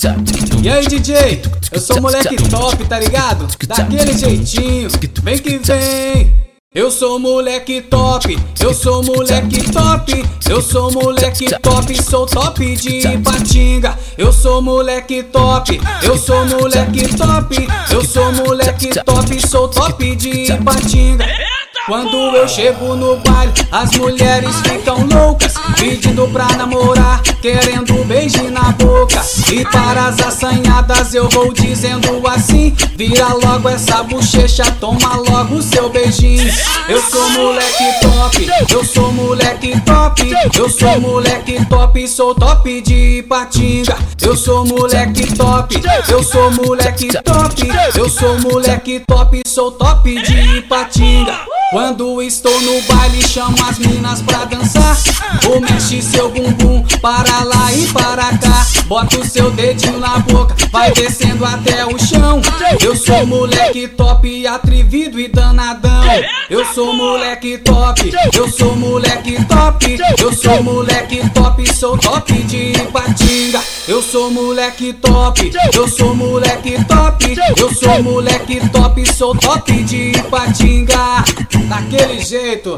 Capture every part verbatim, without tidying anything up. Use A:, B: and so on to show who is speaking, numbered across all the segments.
A: E aí, D J? Eu sou moleque top, tá ligado? Daquele jeitinho, vem que vem. Eu sou moleque top, eu sou moleque top, eu sou moleque top, sou top de Patinga. Eu sou moleque top, eu sou moleque top, eu sou moleque top, sou top de Patinga. Quando eu chego no baile, as mulheres ficam loucas, pedindo pra namorar, querendo beijo na boca. E para as assanhadas eu vou dizendo assim: vira logo essa bochecha, toma logo seu beijinho. Eu sou moleque top, eu sou moleque top, eu sou moleque top, sou top de Patinga. Eu sou moleque top, eu sou moleque top, eu sou moleque top, sou top de Patinga. Quando estou no baile, chamo as minas pra dançar. Ou mexe seu bumbum para lá e para cá. Bota o seu dedinho na boca, vai descendo até o chão. Eu sou moleque top, atrevido e danadão. Eu sou moleque top, eu sou moleque top, eu sou moleque top, sou top de Patinga. Eu sou moleque top, eu sou moleque top, eu sou moleque top, sou top de Patinga. Daquele jeito,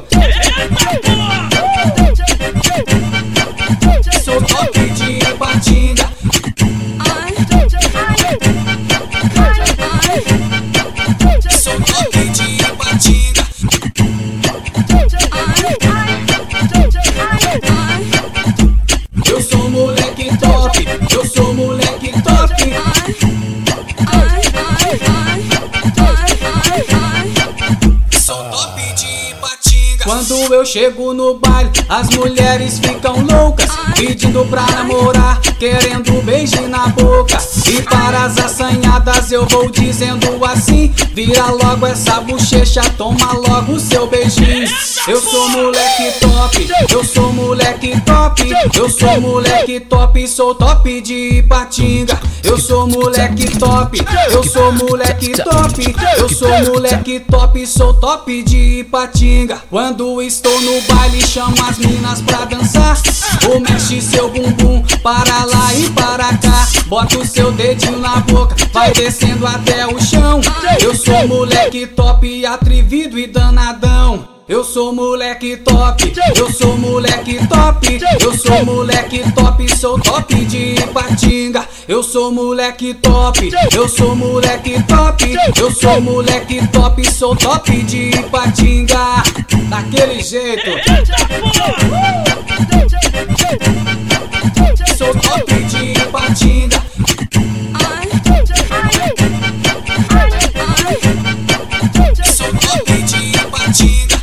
A: sou top de Patinga. Sou top de Patinga. Eu sou moleque top, eu sou moleque top. Sou top de Patinga. Quando eu chego no baile, as mulheres ficam loucas, pedindo pra namorar, querendo beijo na boca. E para as assanhadas eu vou dizendo assim: vira logo essa bochecha, toma logo seu beijinho. Eu sou moleque top, eu sou moleque top, eu sou moleque top, sou top de Patinga. Eu sou moleque top, eu sou moleque top, eu sou moleque top, sou top de Patinga. Quando estou no baile, chamo as minas pra dançar. Ou mexe seu bumbum para lá e para cá. Bota o seu dedinho na boca, vai descendo até o chão. Eu sou moleque top, atrevido e danadão. Eu sou moleque top, eu sou moleque top, eu sou moleque top, sou top de Patinga. Eu sou moleque top, eu sou moleque top, eu sou moleque top, sou top de Patinga. Daquele jeito, sou top de Patinga. Sou top de Patinga.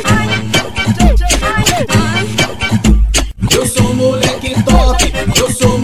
A: Eu sou moleque top, eu sou